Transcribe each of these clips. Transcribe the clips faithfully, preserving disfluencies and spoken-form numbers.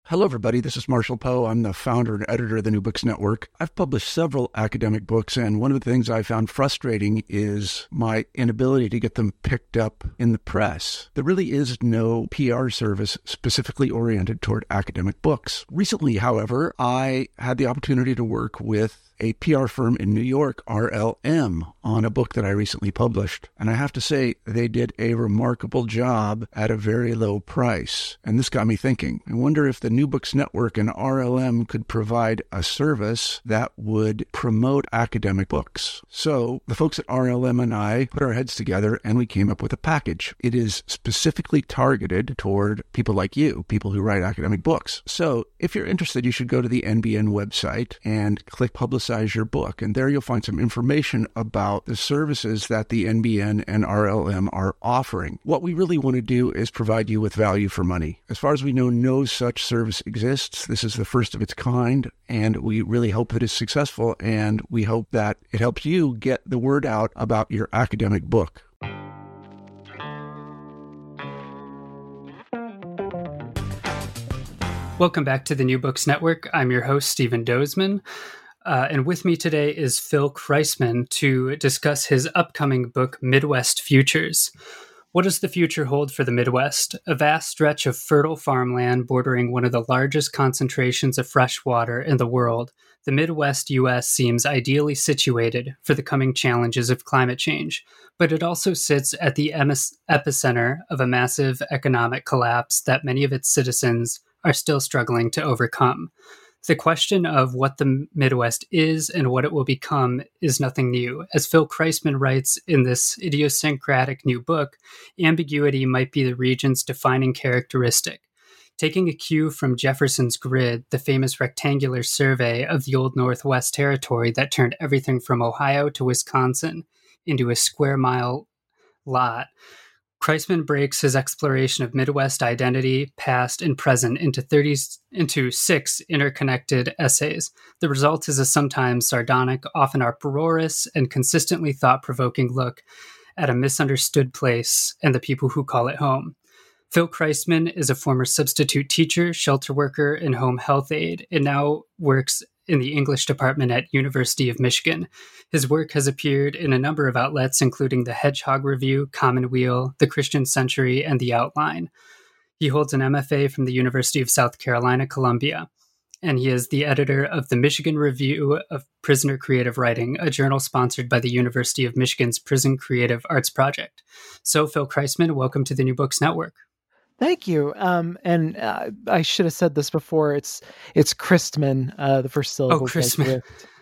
Hello, everybody. This is Marshall Poe. I'm the founder and editor of the New Books Network. I've published several academic books, and one of the things I found frustrating is my inability to get them picked up in the press. There really is no P R service specifically oriented toward academic books. Recently, however, I had the opportunity to work with a P R firm in New York, R L M, on a book that I recently published. And I have to say, they did a remarkable job at a very low price. And this got me thinking. I wonder if the New Books Network and R L M could provide a service that would promote academic books. So the folks at R L M and I put our heads together and we came up with a package. It is specifically targeted toward people like you, people who write academic books. So if you're interested, you should go to the N B N website and click Publicize your book. And there you'll find some information about the services that the N B N and R L M are offering. What we really want to do is provide you with value for money. As far as we know, no such service exists. This is the first of its kind, and we really hope that it's successful, and we hope that it helps you get the word out about your academic book. Welcome back to the New Books Network. I'm your host, Stephen Dozeman. Uh, and with me today is Phil Kreisman to discuss his upcoming book, Midwest Futures. What does the future hold for the Midwest? A vast stretch of fertile farmland bordering one of the largest concentrations of fresh water in the world, the Midwest U S seems ideally situated for the coming challenges of climate change, but it also sits at the epicenter of a massive economic collapse that many of its citizens are still struggling to overcome. The question of what the Midwest is and what it will become is nothing new. As Phil Kreisman writes in this idiosyncratic new book, ambiguity might be the region's defining characteristic. Taking a cue from Jefferson's Grid, the famous rectangular survey of the old Northwest Territory that turned everything from Ohio to Wisconsin into a square mile lot, Kreisman breaks his exploration of Midwest identity, past and present, into thirty into six interconnected essays. The result is a sometimes sardonic, often uproarious, and consistently thought-provoking look at a misunderstood place and the people who call it home. Phil Kreisman is a former substitute teacher, shelter worker, and home health aide, and now works in the English department at University of Michigan. His work has appeared in a number of outlets, including the Hedgehog Review, Commonweal, the Christian Century, and the Outline. He holds an M F A from the University of South Carolina, Columbia, and he is the editor of the Michigan Review of Prisoner Creative Writing, a journal sponsored by the University of Michigan's Prison Creative Arts Project. So, Phil Kreisman, welcome to the New Books Network. Thank you. Um, and uh, I should have said this before. It's it's Christman, uh, the first syllable. Oh, Christman.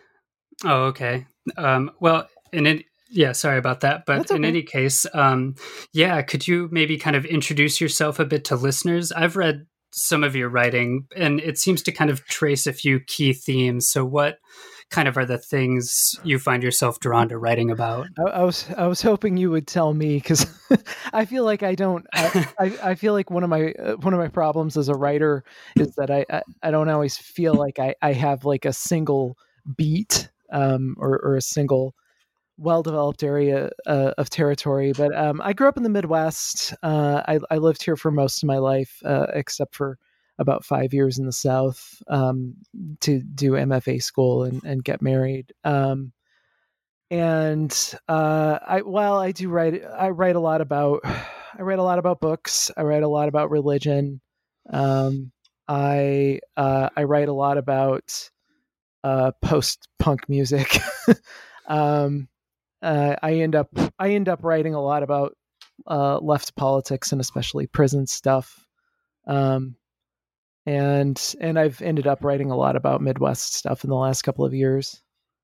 Oh, okay. Um, well, in it, yeah, sorry about that. But okay. In any case, um, yeah, could you maybe kind of introduce yourself a bit to listeners? I've read some of your writing, and it seems to kind of trace a few key themes. So what kind of are the things you find yourself drawn to writing about? I, I was I was hoping you would tell me, because I feel like I don't. I, I, I feel like one of my uh, one of my problems as a writer is that I, I, I don't always feel like I, I have like a single beat um, or or a single well-developed area uh, of territory. But um, I grew up in the Midwest. Uh, I, I lived here for most of my life, uh, except for about five years in the South um, to do M F A school and, and get married. Um, and uh, I, while I do write, I write a lot about, I write a lot about books. I write a lot about religion. Um, I, uh, I write a lot about uh, post-punk music. um, uh, I end up, I end up writing a lot about uh, left politics and especially prison stuff. Um, And and I've ended up writing a lot about Midwest stuff in the last couple of years.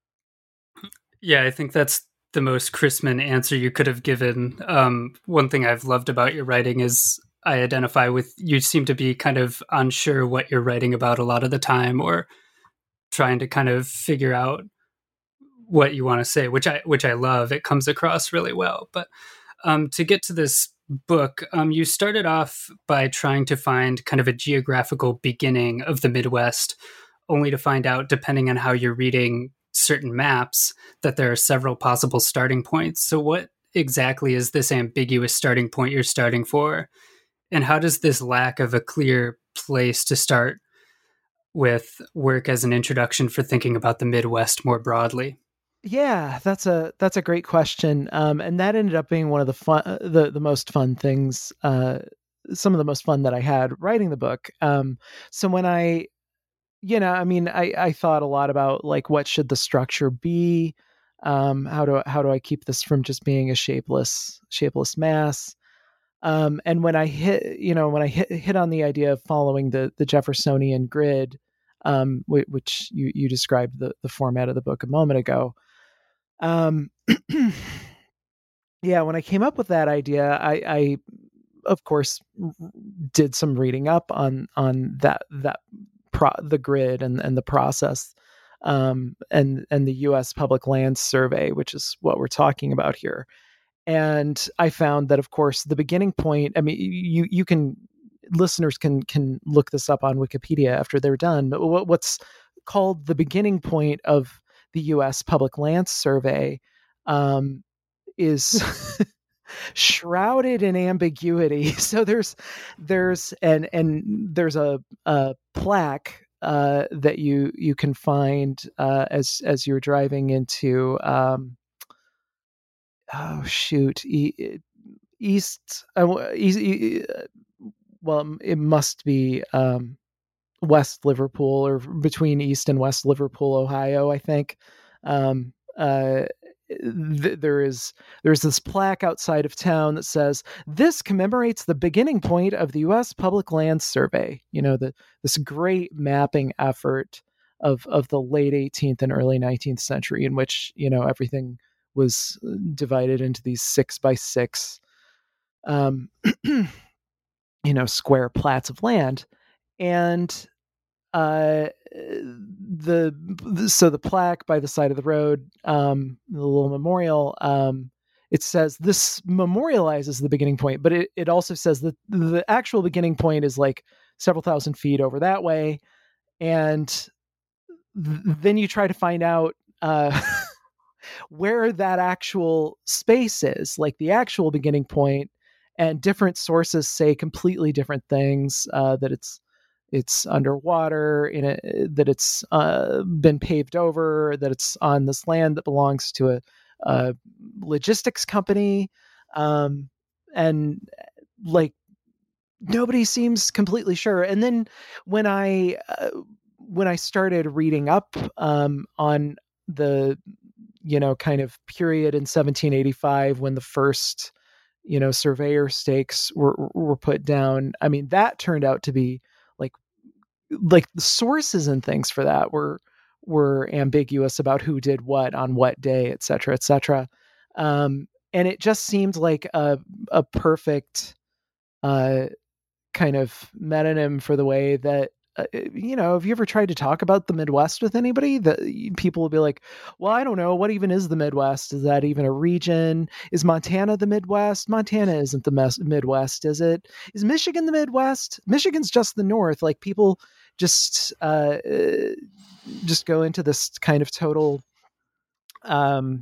Yeah, I think that's the most Christman answer you could have given. Um, one thing I've loved about your writing is I identify with, you seem to be kind of unsure what you're writing about a lot of the time, or trying to kind of figure out what you want to say, which I which I love. It comes across really well. But um, to get to this book, um, you started off by trying to find kind of a geographical beginning of the Midwest, only to find out, depending on how you're reading certain maps, that there are several possible starting points. So what exactly is this ambiguous starting point you're starting for? And how does this lack of a clear place to start with work as an introduction for thinking about the Midwest more broadly? Yeah, that's a that's a great question, um, and that ended up being one of the fun, the the most fun things, uh, some of the most fun that I had writing the book. Um, so when I, you know, I mean, I I thought a lot about like what should the structure be, um, how do how do I keep this from just being a shapeless shapeless mass, um, and when I hit, you know, when I hit hit on the idea of following the the Jeffersonian grid, um, w- which you you described the the format of the book a moment ago. Um, yeah, when I came up with that idea, I, I of course did some reading up on on that that pro, the grid and and the process, um, and and the U S Public Lands Survey, which is what we're talking about here. And I found that, of course, the beginning point. I mean, you you can listeners can can look this up on Wikipedia after they're done. But what, what's called the beginning point of the U S Public Lands Survey um, is shrouded in ambiguity. So there's there's and and there's a, a plaque uh, that you you can find uh, as as you're driving into um, oh shoot e- east uh, east, well it must be um, West Liverpool, or between East and West Liverpool, Ohio, I think. Um, uh, th- there is there's this plaque outside of town that says this commemorates the beginning point of the U S Public Lands Survey. You know, the this great mapping effort of of the late eighteenth and early nineteenth century, in which, you know, everything was divided into these six by six, um, you know, square plats of land. And uh the, the so the plaque by the side of the road, um the little memorial, um it says this memorializes the beginning point, but it, it also says that the actual beginning point is like several thousand feet over that way. And th- then you try to find out uh where that actual space is, like the actual beginning point, and different sources say completely different things, uh, that it's it's underwater, in a, that it's uh, been paved over, that it's on this land that belongs to a, a logistics company, um, and like nobody seems completely sure. And then when I uh, when I started reading up um, on the, you know, kind of period in seventeen eighty-five when the first, you know, surveyor stakes were were put down, I mean, that turned out to be like like the sources and things for that were were ambiguous about who did what on what day, et cetera, et cetera. Um, and it just seemed like a a perfect uh, kind of metonym for the way that, uh, you know, have you ever tried to talk about the Midwest with anybody? That people will be like, well, I don't know, what even is the Midwest? Is that even a region? Is Montana the Midwest? Montana isn't the mes- Midwest, is it? Is Michigan the Midwest? Michigan's just the North. Like people just uh, just go into this kind of total um,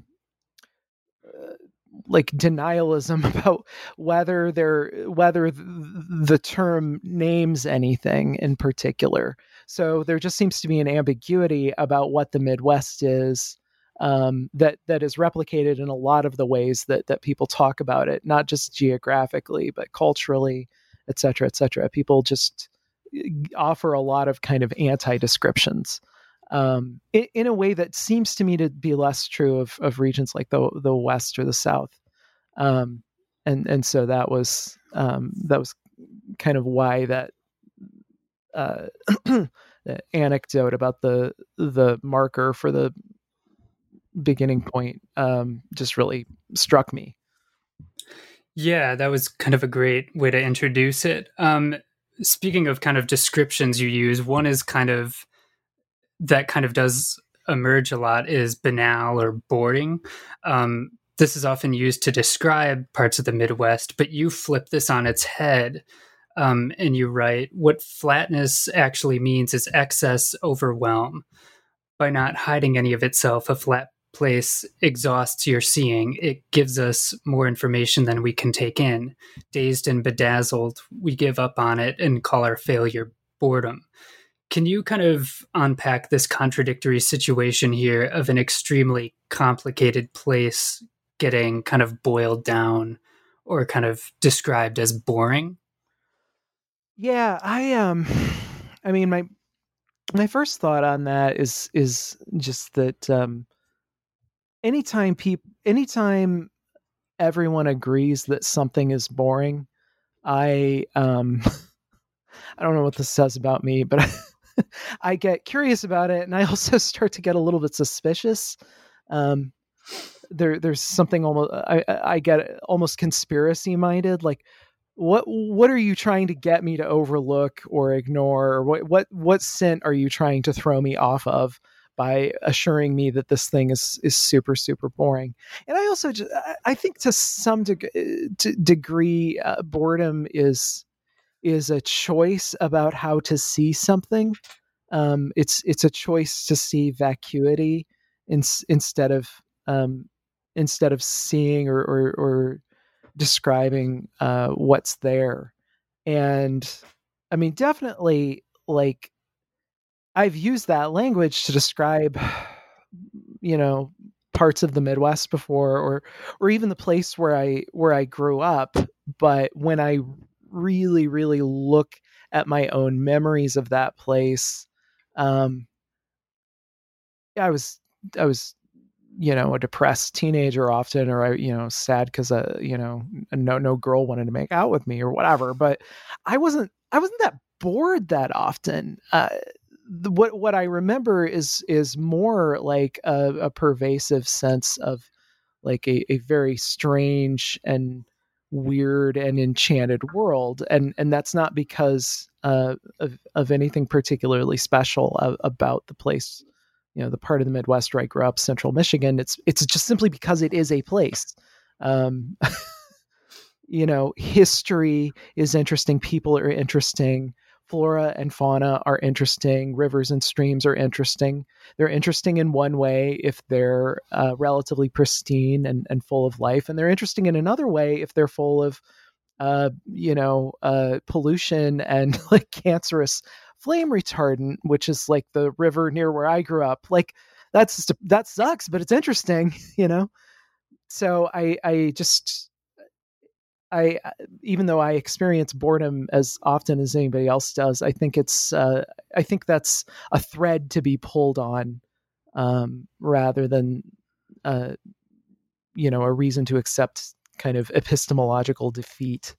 like denialism about whether they're whether the term names anything in particular. So there just seems to be an ambiguity about what the Midwest is, um, that that is replicated in a lot of the ways that that people talk about it, not just geographically but culturally, et cetera, et cetera. People just offer a lot of kind of anti-descriptions, um, in, in a way that seems to me to be less true of, of regions like the the West or the South, um, and and so that was um, that was kind of why that uh, the anecdote about the the marker for the beginning point um, just really struck me. Yeah, that was kind of a great way to introduce it. Um, speaking of kind of descriptions you use, one is kind of that kind of does emerge a lot is banal or boring. Um, this is often used to describe parts of the Midwest, but you flip this on its head, um, and you write, what flatness actually means is excess overwhelm. By not hiding any of itself, a flat place exhausts your seeing. It gives us more information than we can take in. Dazed and bedazzled, we give up on it and call our failure boredom. Can you kind of unpack this contradictory situation here of an extremely complicated place getting kind of boiled down or kind of described as boring? Yeah, I um I mean my my first thought on that is is just that um anytime people anytime everyone agrees that something is boring, I um I don't know what this says about me, but I, I get curious about it, and I also start to get a little bit suspicious. Um, there, there's something almost I, I get almost conspiracy minded. Like, what what are you trying to get me to overlook or ignore? Or what what what scent are you trying to throw me off of by assuring me that this thing is is super super boring? And I also just I think to some deg- to degree uh, boredom is is a choice about how to see something. Um, it's it's a choice to see vacuity in, instead of um, instead of seeing or or, or describing uh, what's there. And I mean, definitely, like I've used that language to describe, you know, parts of the Midwest before, or or even the place where I where I grew up. But when I really, really look at my own memories of that place, um, I was I was you know a depressed teenager often, or I you know sad because uh you know no no girl wanted to make out with me or whatever. But I wasn't I wasn't that bored that often. Uh, the, what what I remember is is more like a, a pervasive sense of like a, a very strange and weird and enchanted world, and and that's not because uh, of of anything particularly special uh, about the place, you know, the part of the Midwest where I grew up, Central Michigan. It's it's just simply because it is a place. Um, you know, history is interesting, people are interesting, flora and fauna are interesting, rivers and streams are interesting. They're interesting in one way if they're uh, relatively pristine and, and full of life, and they're interesting in another way if they're full of, uh, you know, uh, pollution and like cancerous flame retardant, which is like the river near where I grew up. Like that's just, that sucks, but it's interesting, you know. So I I just I, even though I experience boredom as often as anybody else does, I think it's, uh, I think that's a thread to be pulled on, um, rather than, uh, you know, a reason to accept kind of epistemological defeat.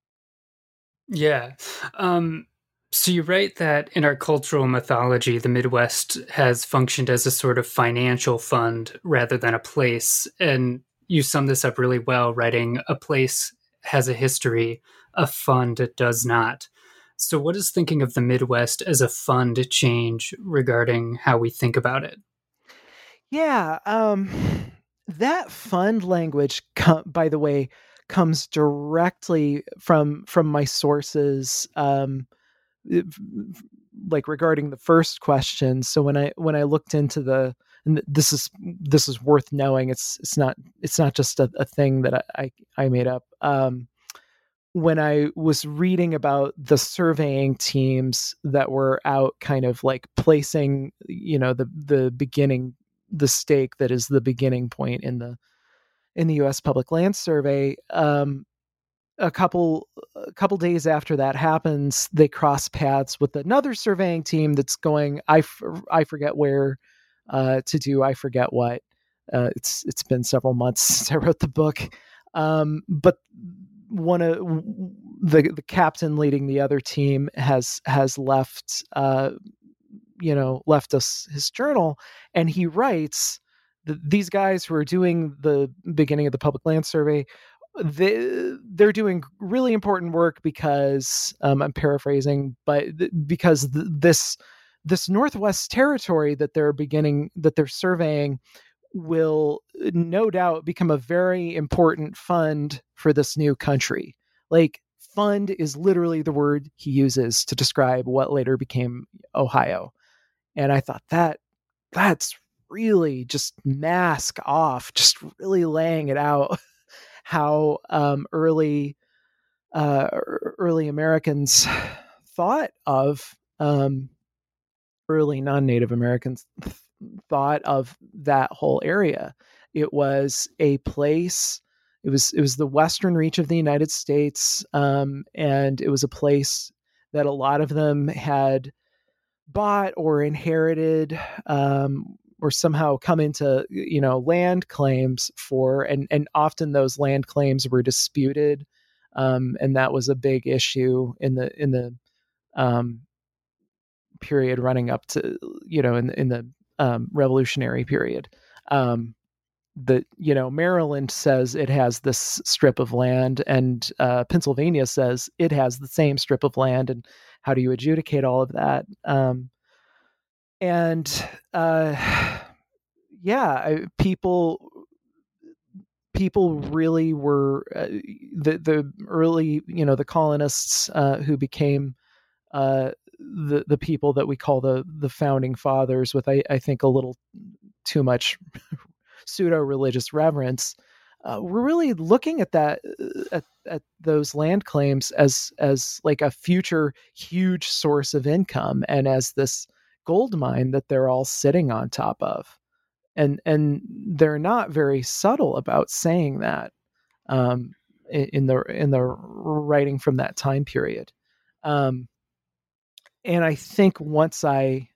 Yeah. Um, so you write that in our cultural mythology, the Midwest has functioned as a sort of financial fund rather than a place. And you sum this up really well, writing a place has a history, a fund does not. So what does thinking of the Midwest as a fund change regarding how we think about it? Yeah, um, that fund language, com- by the way, comes directly from from my sources, um, it- like regarding the first question. So when I when I looked into the, and this is this is worth knowing. It's it's not it's not just a, a thing that I I, I made up. Um, when I was reading about the surveying teams that were out kind of like placing, you know, the the beginning, the stake that is the beginning point in the in the U S Public Land Survey, um, a couple a couple days after that happens, they cross paths with another surveying team that's going, I, f- I forget where, uh, to do I forget what. Uh, it's it's been several months since I wrote the book, um, but one of the the captain leading the other team has has left uh, you know left us his journal, and he writes that these guys who are doing the beginning of the public land survey, they, they're doing really important work because, um, I'm paraphrasing, but th- because th- this this Northwest territory that they're beginning that they're surveying will no doubt become a very important fund for this new country. Like, fund is literally the word he uses to describe what later became Ohio. And I thought that that's really just mask off, just really laying it out how um, early uh, early Americans thought of um, early non-Native Americans th- thought of that whole area. It was a place. It was it was the western reach of the United States, um, and it was a place that a lot of them had bought or inherited, um, or somehow come into, you know, land claims for, and and often those land claims were disputed, um, and that was a big issue in the in the um, period running up to, you know, in in the um, Revolutionary period. Um, the you know Maryland says it has this strip of land, and uh, Pennsylvania says it has the same strip of land, and how do you adjudicate all of that? Um, and uh, yeah, I, people people really were uh, the the early you know the colonists uh, who became uh, the the people that we call the the founding fathers, with I, I think a little too much pseudo religious reverence. Uh, we're really looking at that at, at those land claims as as like a future huge source of income, and as this gold mine that they're all sitting on top of, and and they're not very subtle about saying that um, in, in the in the writing from that time period. Um, and I think once I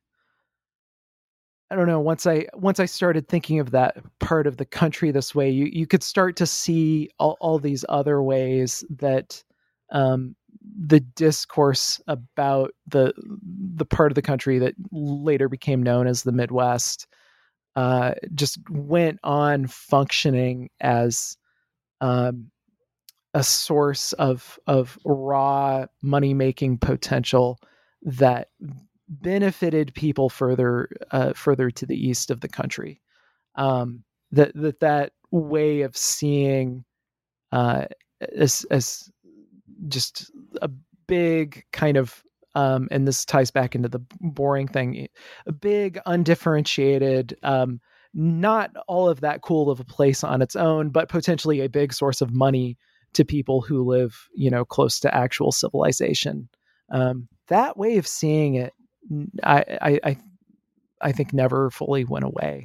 I don't know, once I once I started thinking of that part of the country this way, you you could start to see all, all these other ways that um, the discourse about the the part of the country that later became known as the Midwest uh, just went on functioning as um, a source of of raw money making potential that benefited people further uh, further to the east of the country. Um, that that that way of seeing uh, as as just a big kind of um, and this ties back into the boring thing, a big undifferentiated, um, not all of that cool of a place on its own, but potentially a big source of money to people who live, you know, close to actual civilization. Um, that way of seeing it, I, I, I, I think never fully went away.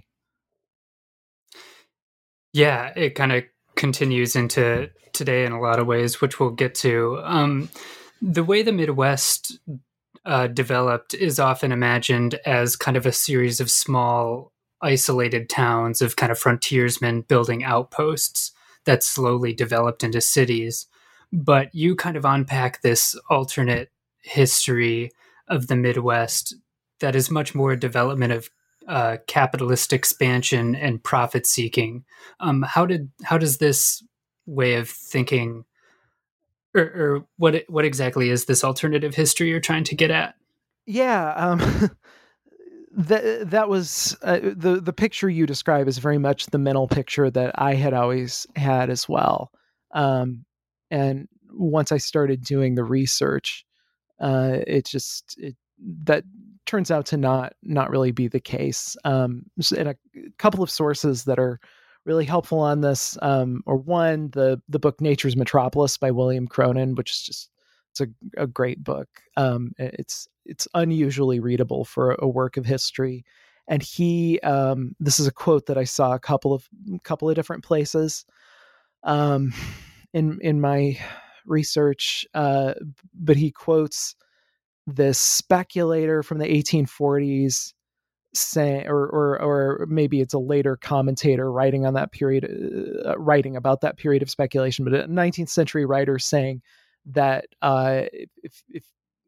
Yeah, it kind of continues into today in a lot of ways, which we'll get to. Um, the way the Midwest uh, developed is often imagined as kind of a series of small, isolated towns of kind of frontiersmen building outposts that slowly developed into cities. But you kind of unpack this alternate history of the Midwest that is much more a development of uh, capitalist expansion and profit seeking. Um, how did how does this way of thinking, or, or what what exactly is this alternative history you're trying to get at? Yeah, um, that that was uh, the the picture you describe is very much the mental picture that I had always had as well. Um, and once I started doing the research, uh, it just it, that turns out to not not really be the case. Um, and a couple of sources that are really helpful on this, um, or one, the the book Nature's Metropolis by William Cronin, which is just it's a, a great book. Um, it's it's unusually readable for a work of history. And he, um, this is a quote that I saw a couple of couple of different places um, in in my research, uh, but he quotes this speculator from the eighteen forties saying, or or or maybe it's a later commentator writing on that period, uh, writing about that period of speculation, but a nineteenth century writer saying that uh, if, if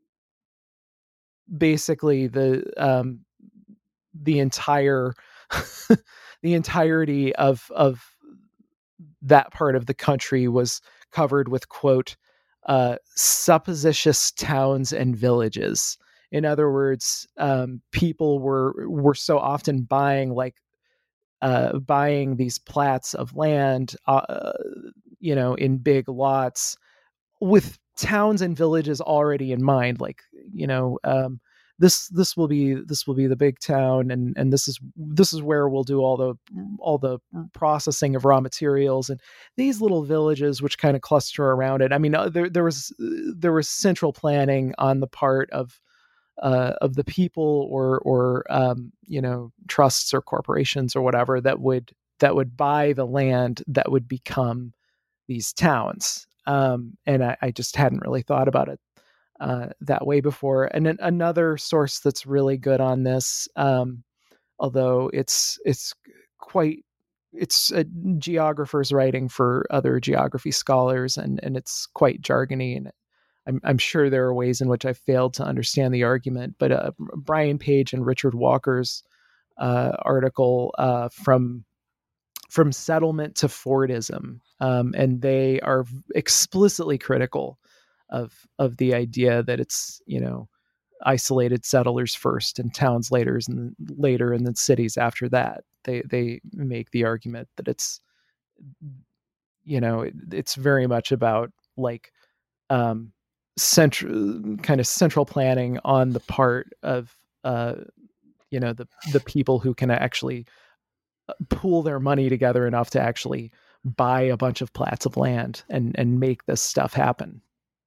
basically the um, the entire the entirety of of that part of the country was covered with, quote, uh, supposititious towns and villages. In other words, um, people were were so often buying like uh, buying these plats of land, uh, you know, in big lots with towns and villages already in mind. Like, you know, um, this this will be this will be the big town, and and this is this is where we'll do all the all the processing of raw materials, and these little villages which kind of cluster around it. I mean, there there was there was central planning on the part of uh, of the people or or um, you know, trusts or corporations or whatever that would that would buy the land that would become these towns. Um, and I, I just hadn't really thought about it uh, that way before. And then another source that's really good on this, um, although it's it's quite it's a geographer's writing for other geography scholars, and and it's quite jargony, and I'm I'm sure there are ways in which I failed to understand the argument. But uh, Brian Page and Richard Walker's uh, article uh, from from settlement to Fordism, um, and they are explicitly critical of of the idea that it's, you know, isolated settlers first and towns later, and later, and then cities after that. They they make the argument that it's, you know, it, it's very much about like um, central kind of central planning on the part of uh, you know, the the people who can actually pool their money together enough to actually buy a bunch of plats of land and and make this stuff happen.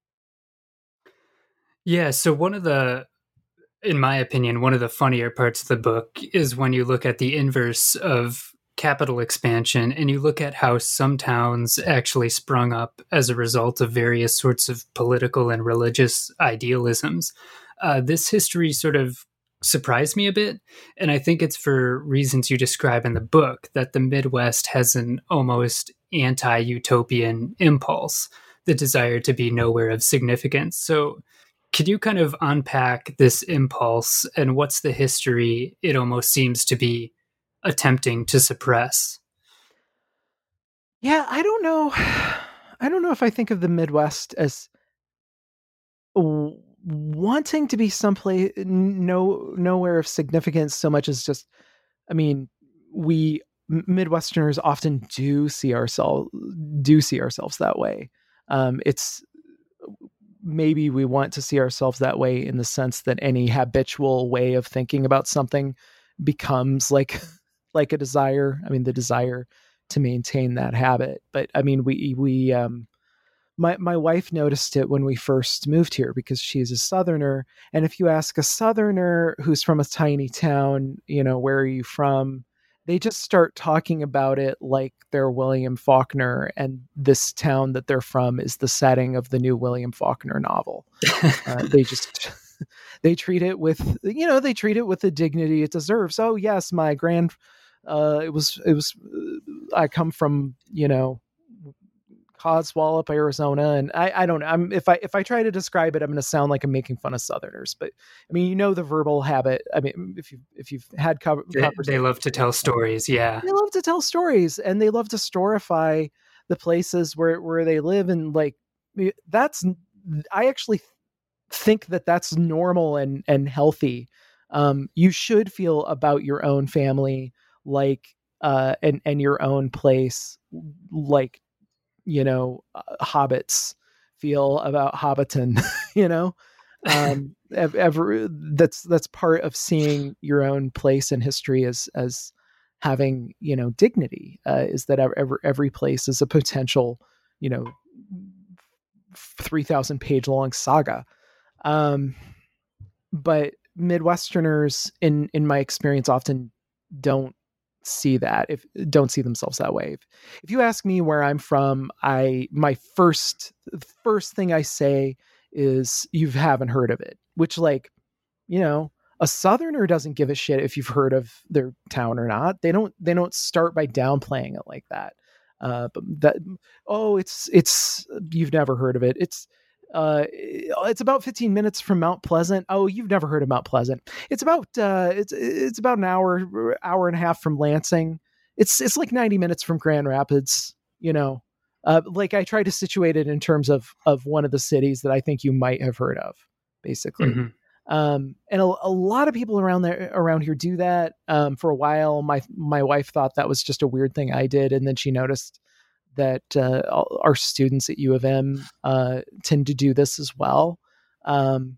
Yeah, so one of the, in my opinion, one of the funnier parts of the book is when you look at the inverse of capital expansion and you look at how some towns actually sprung up as a result of various sorts of political and religious idealisms. Uh, this history sort of surprised me a bit, and I think it's for reasons you describe in the book, that the Midwest has an almost anti-utopian impulse, the desire to be nowhere of significance. So could you kind of unpack this impulse and what's the history it almost seems to be attempting to suppress? Yeah, I don't know. I don't know if I think of the Midwest as w- wanting to be someplace no nowhere of significance so much as just, I mean, we Midwesterners often do see ourselves do see ourselves that way. Um, it's maybe we want to see ourselves that way in the sense that any habitual way of thinking about something becomes like like a desire. I mean, the desire to maintain that habit. But I mean, we we um, my my wife noticed it when we first moved here because she's a Southerner. And if you ask a Southerner who's from a tiny town, you know, where are you from? They just start talking about it like they're William Faulkner, and this town that they're from is the setting of the new William Faulkner novel. Uh, they just they treat it with, you know, they treat it with the dignity it deserves. Oh yes, my grand, uh, it was it was. Uh, I come from, you know, Codswallop, Arizona, and I, I don't know. I'm if I if I try to describe it, I'm going to sound like I'm making fun of Southerners. But I mean, you know, the verbal habit. I mean, if you if you've had co- they, they love to tell stories. Yeah, they love to tell stories, and they love to storify the places where where they live, and like that's. I actually think that that's normal and and healthy. Um, you should feel about your own family like uh, and and your own place like, you know, uh, hobbits feel about Hobbiton, you know, um, ever that's, that's part of seeing your own place in history as, as having, you know, dignity, uh, is that every, every place is a potential, you know, three thousand page long saga. Um, but Midwesterners in, in my experience often don't see that, if don't see themselves that way. If, if you ask me where I'm from, I my first first thing I say is you haven't heard of it, which, like, you know, a Southerner doesn't give a shit if you've heard of their town or not. They don't they don't start by downplaying it like that. Uh, but that oh, it's it's you've never heard of it. It's Uh, it's about fifteen minutes from Mount Pleasant. Oh, you've never heard of Mount Pleasant. It's about uh, it's it's about an hour hour and a half from Lansing. It's it's like ninety minutes from Grand Rapids. You know, uh, like I try to situate it in terms of of one of the cities that I think you might have heard of, basically. Mm-hmm. Um, and a, a lot of people around there around here do that. Um, for a while, my my wife thought that was just a weird thing I did, and then she noticed that uh, our students at U of M uh, tend to do this as well. Um,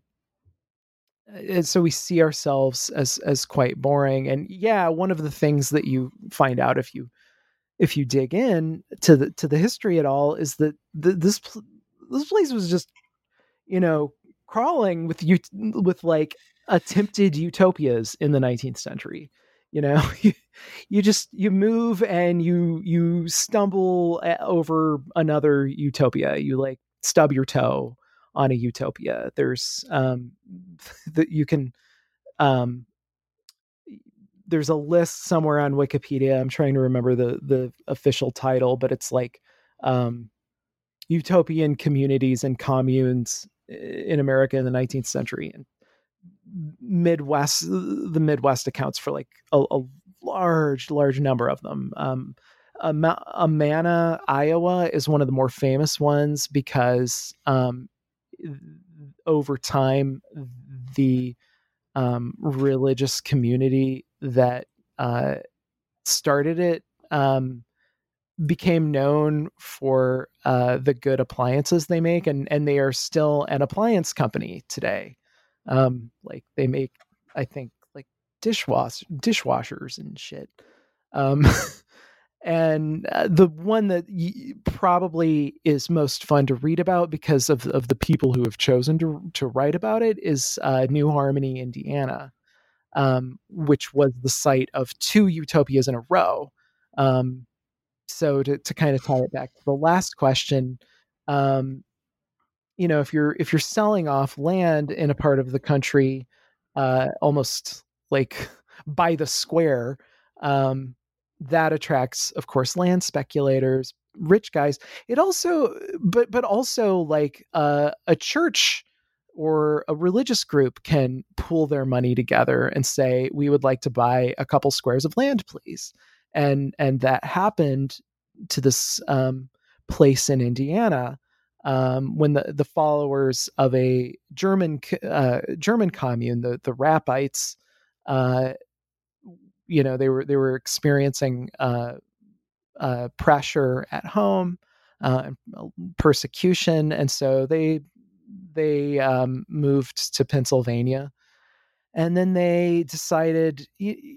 and so we see ourselves as as quite boring. And yeah, one of the things that you find out if you if you dig in to the to the history at all is that the, this this place was just, you know, crawling with you with like attempted utopias in the nineteenth century. You know, you, you just you move and you you stumble over another utopia. You like stub your toe on a utopia. There's um that you can um there's a list somewhere on Wikipedia. I'm trying to remember the the official title, but it's like um utopian communities and communes in America in the nineteenth century. And Midwest, the Midwest accounts for like a, a large, large number of them. Um, Am- Amana, Iowa is one of the more famous ones because um, over time, the um, religious community that uh, started it um, became known for uh, the good appliances they make, and and they are still an appliance company today. Um, like they make, I think, like dishwash dishwashers and shit. Um, and uh, the one that y- probably is most fun to read about because of of the people who have chosen to to write about it is uh, New Harmony, Indiana, um, which was the site of two utopias in a row. Um, so to, to kind of tie it back to the last question, um, you know, if you're if you're selling off land in a part of the country, uh, almost like by the square, um, that attracts, of course, land speculators, rich guys. It also, but but also like uh, a church or a religious group can pool their money together and say, we would like to buy a couple squares of land, please. And and that happened to this um, place in Indiana um, when the, the followers of a German uh, German commune, the the Rappites, uh, you know, they were they were experiencing uh, uh, pressure at home, uh, persecution, and so they they um, moved to Pennsylvania, and then they decided.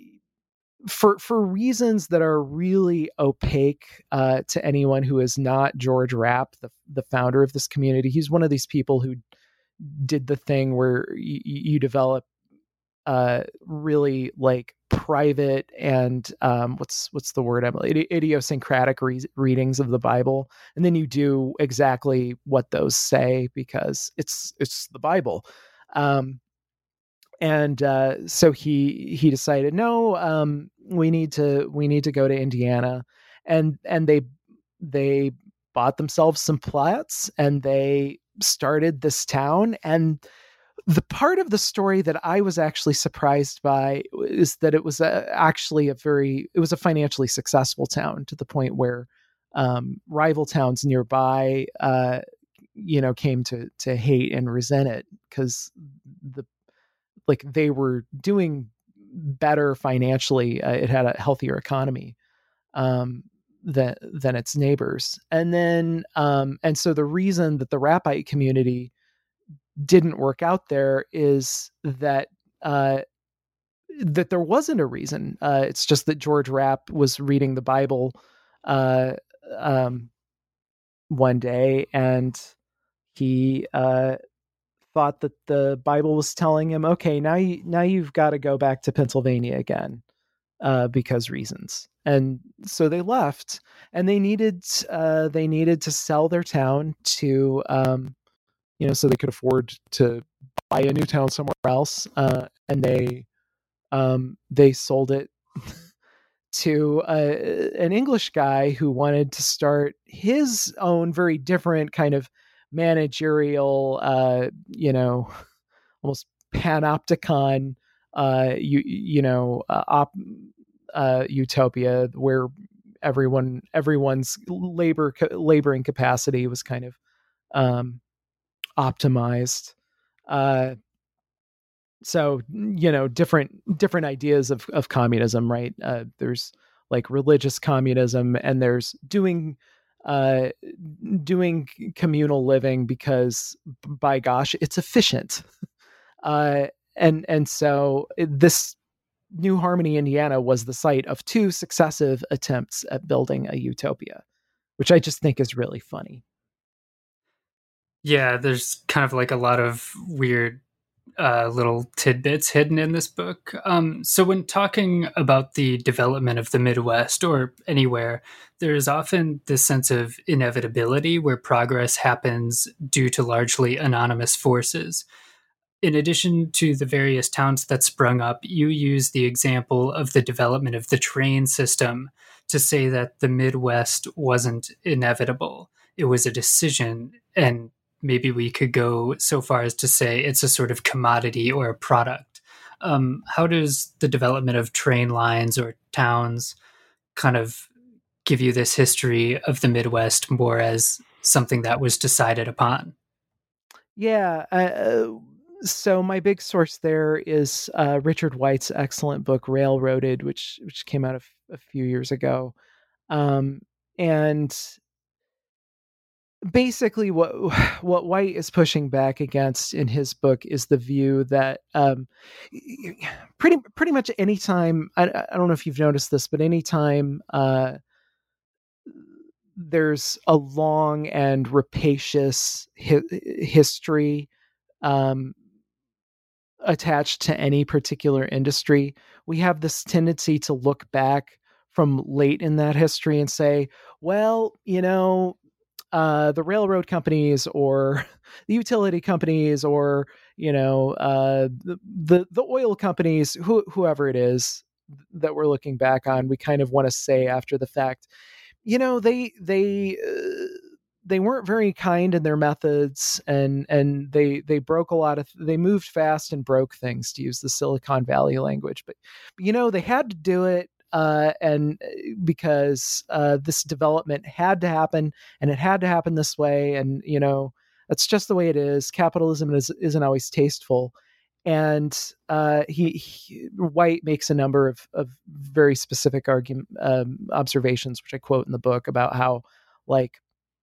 For for reasons that are really opaque uh, to anyone who is not George Rapp, the the founder of this community. He's one of these people who did the thing where you, you develop uh, really like private and um, what's what's the word, Emily? Idiosyncratic re- readings of the Bible, and then you do exactly what those say because it's it's the Bible. Um, and uh, so he he decided, no, um, we need to we need to go to Indiana, and and they they bought themselves some plots and they started this town. And the part of the story that I was actually surprised by is that it was a, actually a very it was a financially successful town, to the point where um, rival towns nearby, uh, you know, came to to hate and resent it because the like they were doing better financially. Uh, it had a healthier economy um, than than its neighbors. And then um, and so the reason that the Rappite community didn't work out there is that uh, that there wasn't a reason. Uh, it's just that George Rapp was reading the Bible uh, um, one day, and he uh, thought that the Bible was telling him, okay, now you now you've got to go back to Pennsylvania again uh, because reasons. And so they left, and they needed uh, they needed to sell their town to um, you know so they could afford to buy a new town somewhere else, uh, and they um, they sold it to uh, an English guy who wanted to start his own very different kind of managerial, uh, you know, almost panopticon, uh, you you know, uh, op, uh, utopia where everyone everyone's labor laboring capacity was kind of um, optimized. Uh, so you know, different different ideas of of communism, right? Uh, there's like religious communism, and there's doing uh, doing communal living because, by gosh, it's efficient. Uh, and and so this New Harmony, Indiana, was the site of two successive attempts at building a utopia, which I just think is really funny. Yeah, there's kind of like a lot of weird uh, little tidbits hidden in this book. Um, so, when talking about the development of the Midwest or anywhere, there is often this sense of inevitability where progress happens due to largely anonymous forces. In addition to the various towns that sprung up, you use the example of the development of the train system to say that the Midwest wasn't inevitable. It was a decision, and maybe we could go so far as to say it's a sort of commodity or a product. Um, how does the development of train lines or towns kind of give you this history of the Midwest more as something that was decided upon? Yeah. Uh, so my big source there is uh, Richard White's excellent book Railroaded, which which came out a, f- a few years ago, um, and basically what what White is pushing back against in his book is the view that um, pretty pretty much anytime I, I don't know if you've noticed this, but anytime uh, there's a long and rapacious hi- history um, attached to any particular industry, we have this tendency to look back from late in that history and say, well, you know, uh, the railroad companies or the utility companies or, you know, uh, the, the, the oil companies, who, whoever it is that we're looking back on, we kind of want to say after the fact, you know, they, they, uh, they weren't very kind in their methods, and and they they broke a lot of they moved fast and broke things, to use the Silicon Valley language. But, but you know, they had to do it, uh, and because uh, this development had to happen, and it had to happen this way, and you know that's just the way it is. Capitalism is, isn't always tasteful. And uh, he, he White makes a number of, of very specific argument um, observations, which I quote in the book, about how, like,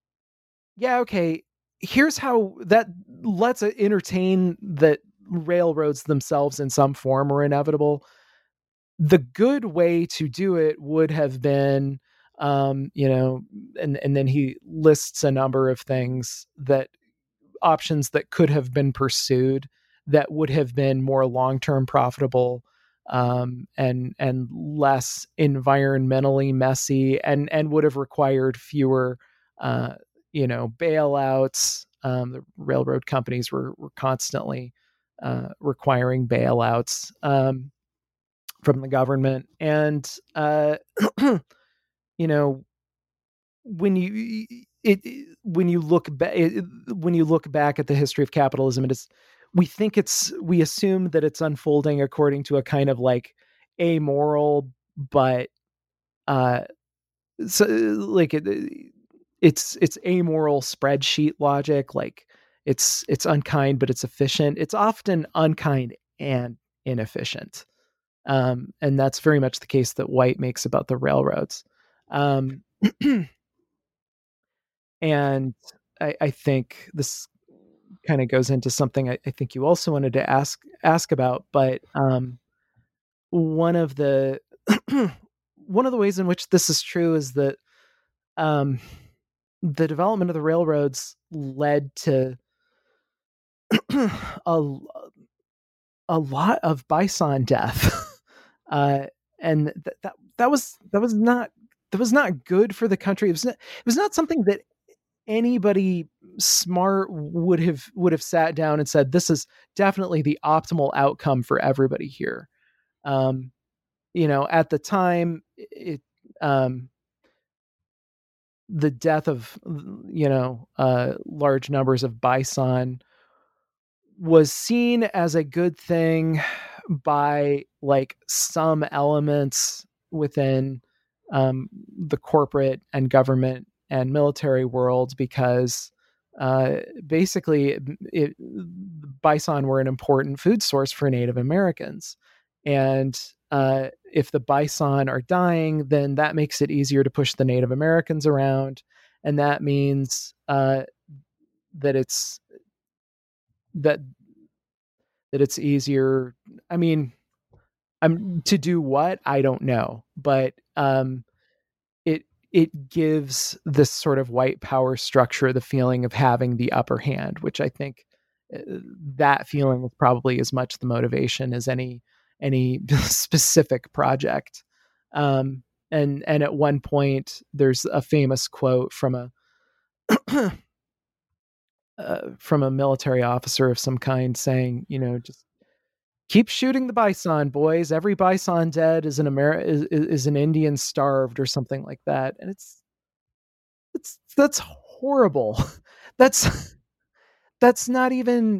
yeah, okay, here's how that let's entertain that railroads themselves in some form are inevitable. The good way to do it would have been, um, you know, and, and then he lists a number of things, that options that could have been pursued that would have been more long-term profitable, um, and and less environmentally messy, and and would have required fewer uh, you know, bailouts. Um, the railroad companies were were constantly uh, requiring bailouts um, from the government, and uh, you know, when you it, it when you look back when you look back at the history of capitalism, it is we think it's we assume that it's unfolding according to a kind of like amoral, but uh, so like it, it's it's amoral spreadsheet logic. Like it's it's unkind, but it's efficient. It's often unkind and inefficient, um, and that's very much the case that White makes about the railroads. Um, and I, I think this kind of goes into something I, I think you also wanted to ask ask about, but um, one of the one of the ways in which this is true is that um, the development of the railroads led to a, a lot of bison death, uh, and th- that that was that was not that was not good for the country. It was not, it was not something that anybody smart would have would have sat down and said, this is definitely the optimal outcome for everybody here. Um, you know, at the time, it um, the death of, you know, uh, large numbers of bison was seen as a good thing by like some elements within um, the corporate and government and military worlds, because uh, basically it, it, bison were an important food source for Native Americans. And uh, if the bison are dying, then that makes it easier to push the Native Americans around. And that means uh, that it's that that it's easier. I mean, I'm to do what? I don't know, but um, it it gives this sort of white power structure the feeling of having the upper hand, which I think that feeling is probably as much the motivation as any any specific project. Um, and and at one point, there's a famous quote from a uh, from a military officer of some kind saying, you know, just keep shooting the bison, boys. Every bison dead is an Amer- is, is an Indian starved, or something like that. And it's it's that's horrible. That's that's not even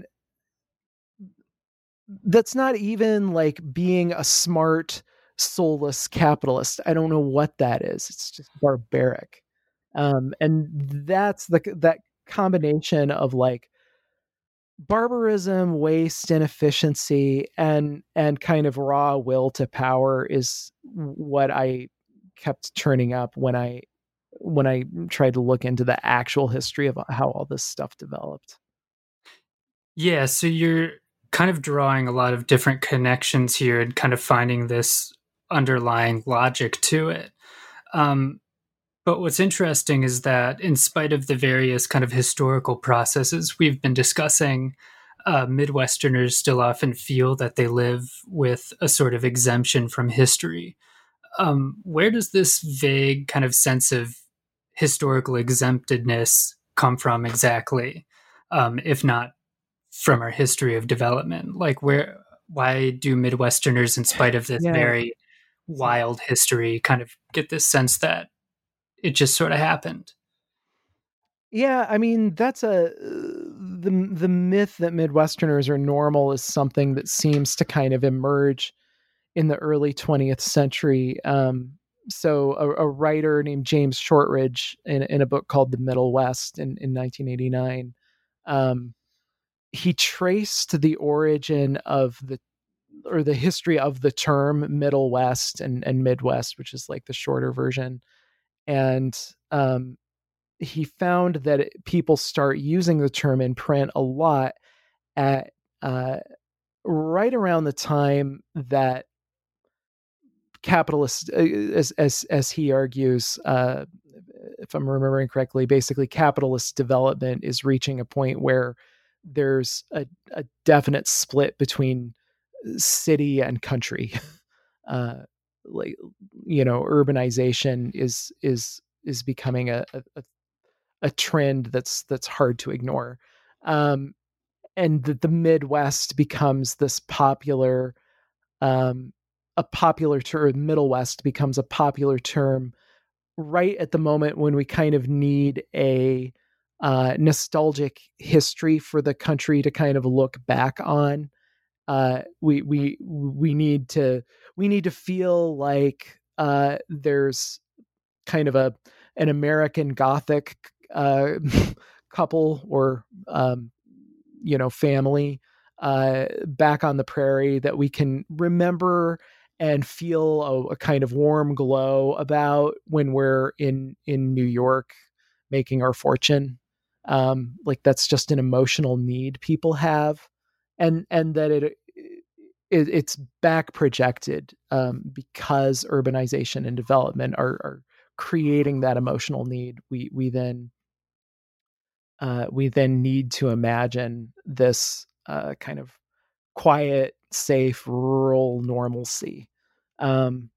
that's not even like being a smart, soulless capitalist. I don't know what that is. It's just barbaric. Um, and that's the that combination of like barbarism, waste, inefficiency, and and kind of raw will to power is what I kept turning up when I when I tried to look into the actual history of how all this stuff developed. Yeah, so you're kind of drawing a lot of different connections here and kind of finding this underlying logic to it. Um, but what's interesting is that in spite of the various kind of historical processes we've been discussing, uh, Midwesterners still often feel that they live with a sort of exemption from history. Um, where does this vague kind of sense of historical exemptedness come from exactly, um, if not from our history of development? Like, where, why do Midwesterners, in spite of this Yeah. very wild history, kind of get this sense that it just sort of happened? Yeah, I mean, that's a the the myth that Midwesterners are normal is something that seems to kind of emerge in the early twentieth century. Um, so a, a writer named James Shortridge in, in a book called The Middle West in, in nineteen eighty-nine, um, he traced the origin of the or the history of the term Middle West and, and Midwest, which is like the shorter version. And um, he found that it, people start using the term in print a lot at uh, right around the time that capitalists, uh, as as as he argues, uh, if I'm remembering correctly, basically capitalist development is reaching a point where there's a, a definite split between city and country. Uh, like you know, urbanization is is is becoming a a, a trend that's that's hard to ignore, um, and the, the Midwest becomes this popular. Um, a popular term, Middle West becomes a popular term right at the moment when we kind of need a uh, nostalgic history for the country to kind of look back on. Uh, we we we need to we need to feel like uh, there's kind of a an American Gothic uh, couple or um, you know family uh, back on the prairie that we can remember and feel a, a kind of warm glow about when we're in in New York making our fortune. Um, like that's just an emotional need people have, and and that it, it it's back projected um, because urbanization and development are, are creating that emotional need. We we then uh, we then need to imagine this uh, kind of quiet, safe, rural normalcy. Um,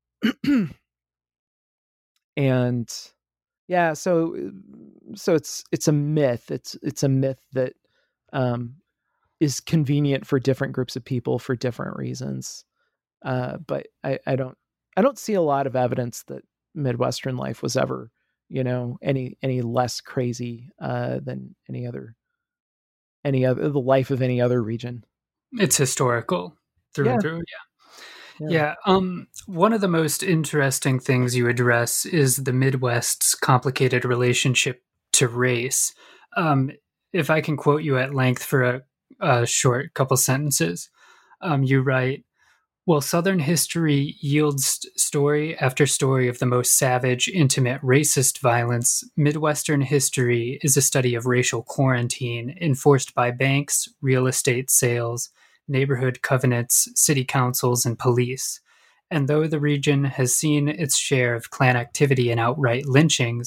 and yeah, so so it's it's a myth. It's it's a myth that um, is convenient for different groups of people for different reasons. Uh, but I, I don't I don't see a lot of evidence that Midwestern life was ever, you know, any any less crazy uh, than any other any other the life of any other region. It's historical through Yeah. and through. Yeah. Yeah. Yeah. Um, one of the most interesting things you address is the Midwest's complicated relationship to race. Um, if I can quote you at length for a, a short couple sentences, um, you write, "While Southern history yields story after story of the most savage, intimate, racist violence, Midwestern history is a study of racial quarantine enforced by banks, real estate sales, neighborhood covenants, city councils, and police. And though the region has seen its share of Klan activity and outright lynchings,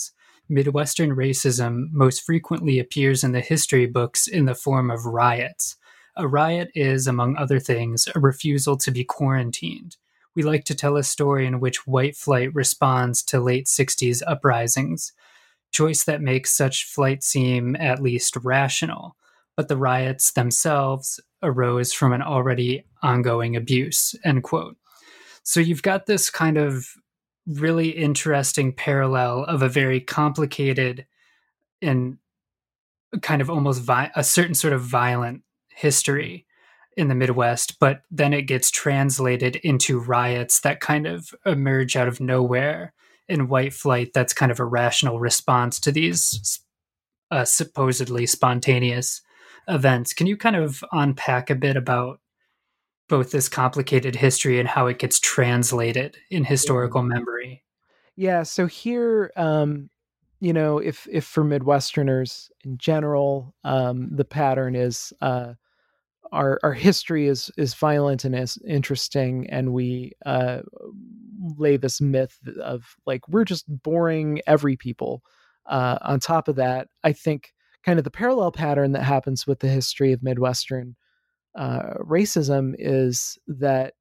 Midwestern racism most frequently appears in the history books in the form of riots. A riot is, among other things, a refusal to be quarantined. We like to tell a story in which white flight responds to late sixties uprisings, choice that makes such flight seem at least rational. But the riots themselves arose from an already ongoing abuse, end quote. So you've got this kind of really interesting parallel of a very complicated and kind of almost vi- a certain sort of violent history in the Midwest, but then it gets translated into riots that kind of emerge out of nowhere in white flight. That's kind of a rational response to these uh, supposedly spontaneous events. Can you kind of unpack a bit about both this complicated history and how it gets translated in historical memory? Yeah. So here, um, you know, if if for Midwesterners in general, um, the pattern is uh, our our history is is violent and is interesting, and we uh, lay this myth of like we're just boring every people. Uh, on top of that, I think kind of the parallel pattern that happens with the history of Midwestern uh, racism is that,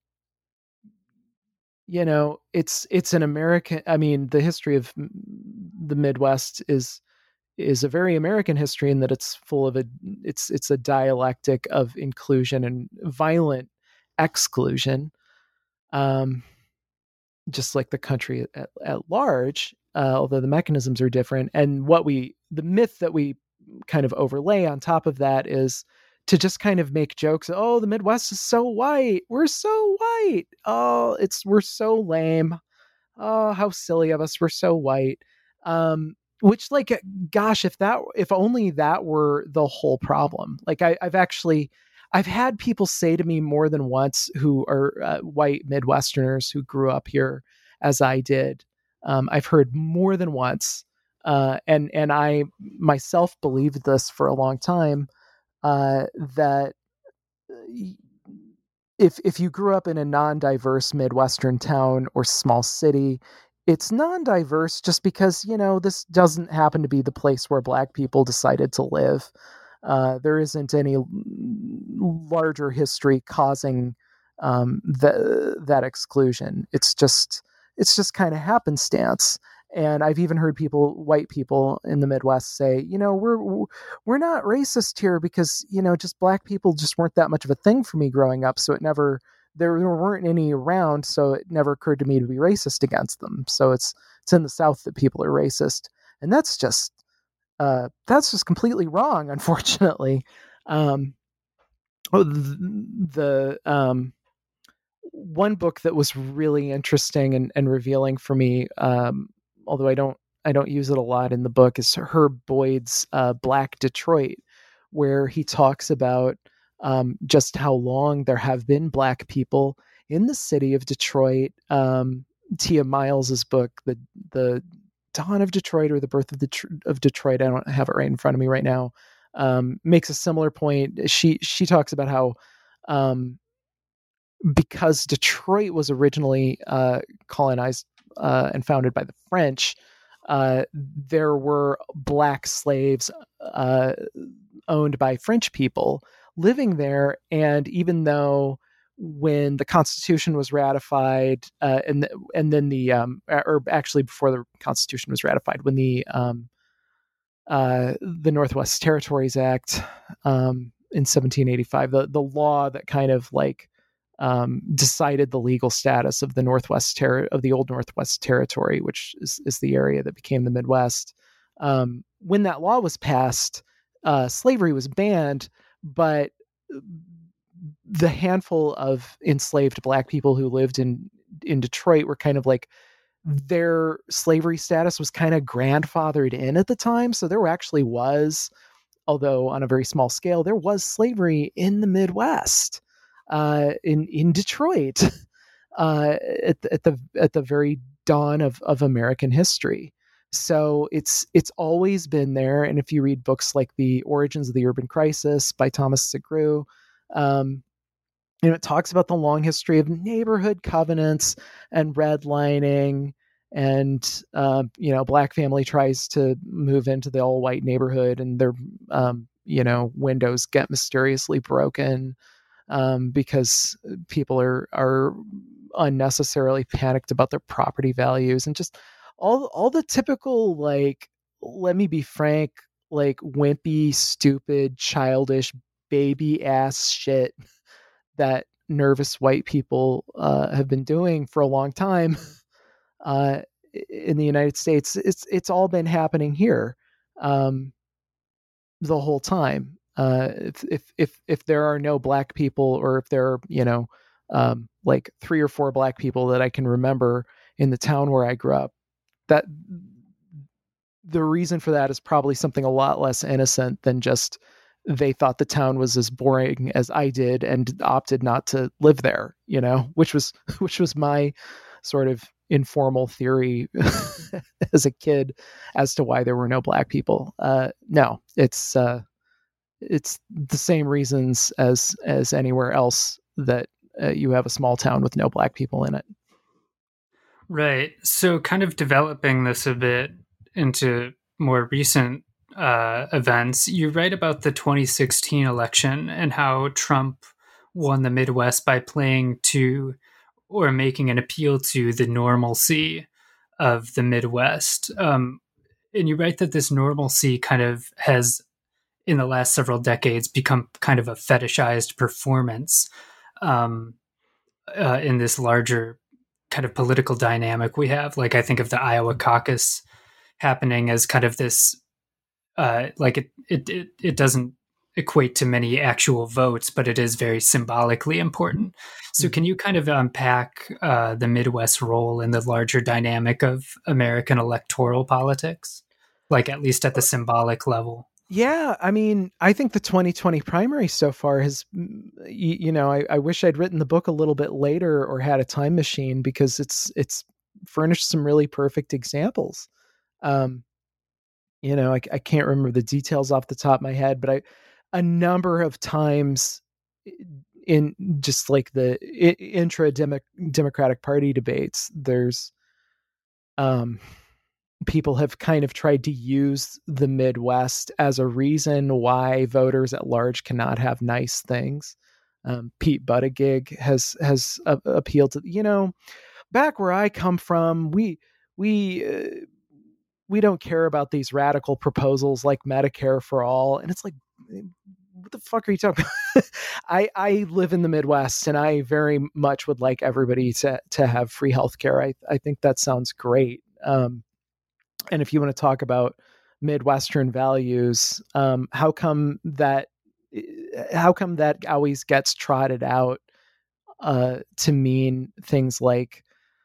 you know, it's it's an American. I mean, the history of the Midwest is is a very American history in that it's full of a it's it's a dialectic of inclusion and violent exclusion, um, just like the country at, at large. Uh, although the mechanisms are different, and what we the myth that we kind of overlay on top of that is to just kind of make jokes. Oh, the Midwest is so white. We're so white. Oh, it's we're so lame. Oh, how silly of us. We're so white. Um, which like, gosh, if that, if only that were the whole problem. Like I, I've actually, I've had people say to me more than once who are uh, white Midwesterners who grew up here as I did. Um, I've heard more than once. Uh, and, and I myself believed this for a long time, uh, that if if you grew up in a non-diverse Midwestern town or small city, it's non-diverse just because, you know, this doesn't happen to be the place where Black people decided to live. Uh, there isn't any larger history causing um, the, that exclusion. It's just it's just kind of happenstance. And I've even heard people, white people in the Midwest, say, you know, we're we're not racist here because, you know, just Black people just weren't that much of a thing for me growing up. So it never there, there weren't any around. So it never occurred to me to be racist against them. So it's it's in the South that people are racist, and that's just uh, that's just completely wrong, unfortunately. Um, oh, the, the um, one book that was really interesting and, and revealing for me, um, although I don't I don't use it a lot in the book, is Herb Boyd's uh, Black Detroit, where he talks about um, just how long there have been Black people in the city of Detroit. Um, Tia Miles's book, the the Dawn of Detroit or the Birth of the of Detroit, I don't have it right in front of me right now, um, makes a similar point. She she talks about how um, because Detroit was originally uh, colonized uh, and founded by the French, uh, there were Black slaves uh, owned by French people living there. And even though when the Constitution was ratified, uh, and the, and then the um, or actually before the Constitution was ratified, when the um, uh, the Northwest Territories Act um, in seventeen eighty-five, the the law that kind of like Um, decided the legal status of the Northwest ter- of the old Northwest Territory, which is, is the area that became the Midwest. Um, when that law was passed, uh, slavery was banned, but the handful of enslaved Black people who lived in in Detroit were kind of like, their slavery status was kind of grandfathered in at the time. So there actually was, although on a very small scale, there was slavery in the Midwest. Uh, in in Detroit, uh, at at the at the very dawn of, of American history. So it's it's always been there. And if you read books like The Origins of the Urban Crisis by Thomas Segru, um, you know, it talks about the long history of neighborhood covenants and redlining and uh, you know, black family tries to move into the all white neighborhood, and their um, you know, windows get mysteriously broken um, because people are are unnecessarily panicked about their property values, and just all all the typical, like, let me be frank, like wimpy, stupid, childish, baby ass shit that nervous white people uh, have been doing for a long time uh, in the United States. It's it's all been happening here um, the whole time. Uh, if, if if if there are no black people, or if there are, you know, um, like three or four black people that I can remember in the town where I grew up, that the reason for that is probably something a lot less innocent than just they thought the town was as boring as I did and opted not to live there, you know, which was which was my sort of informal theory as a kid as to why there were no black people. Uh, no, it's uh, it's the same reasons as as anywhere else that uh, you have a small town with no black people in it. Right. So kind of developing this a bit into more recent uh, events, you write about the twenty sixteen election and how Trump won the Midwest by playing to, or making an appeal to, the normalcy of the Midwest. Um, and you write that this normalcy kind of has, in the last several decades, become kind of a fetishized performance um, uh, in this larger kind of political dynamic we have. Like, I think of the Iowa caucus happening as kind of this, uh, like it, it, it, it doesn't equate to many actual votes, but it is very symbolically important. So can you kind of unpack uh, the Midwest role in the larger dynamic of American electoral politics, like at least at the symbolic level? Yeah, I mean, I think the twenty twenty primary so far has, you, you know, I, I wish I'd written the book a little bit later or had a time machine, because it's it's furnished some really perfect examples. Um, you know, I, I can't remember the details off the top of my head, but I, a number of times in just like the intra Democratic Party debates, there's um. people have kind of tried to use the Midwest as a reason why voters at large cannot have nice things. Um, Pete Buttigieg has has uh, appealed to, you know, back where I come from, we we uh, we don't care about these radical proposals like Medicare for all, and it's like, what the fuck are you talking about? I I live in the Midwest, and I very much would like everybody to to have free healthcare. I I think that sounds great. Um, And if you want to talk about Midwestern values, um, how come that how come that always gets trotted out uh, to mean things like